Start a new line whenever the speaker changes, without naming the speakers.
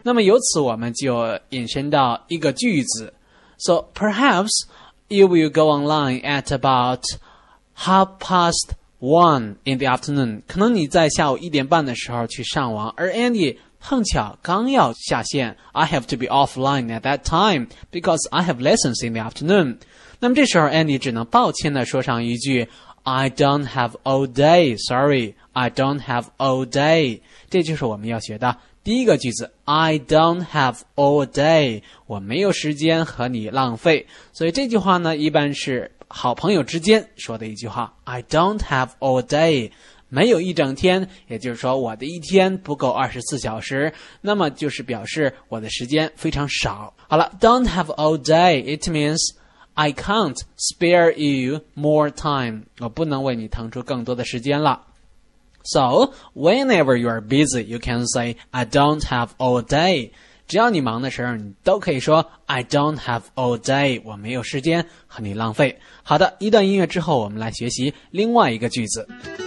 那么由此我们就引申到一个句子。So perhaps you will go online at about 1:30 in the afternoon. 可能你在下午1点半的时候去上网，而 Andy 碰巧刚要下线。I have to be offline at that time because I have lessons in the afternoon. 那么这时候 Andy 只能抱歉地说上一句 I don't have all day. Sorry, I don't have all day. 这就是我们要学的第一个句子 I don't have all day. 我没有时间和你浪费。所以这句话呢，一般是好朋友之间说的一句话 I don't have all day. 没有一整天，也就是说我的一天不够24小时，那么就是表示我的时间非常少。好了 don't have all day, it means I can't spare you more time. 我不能为你腾出更多的时间了。So, whenever you are busy, you can say, I don't have all day. 只要你忙的时候，你都可以说 I don't have all day. 我没有时间和你浪费。好的，一段音乐之后，我们来学习另外一个句子。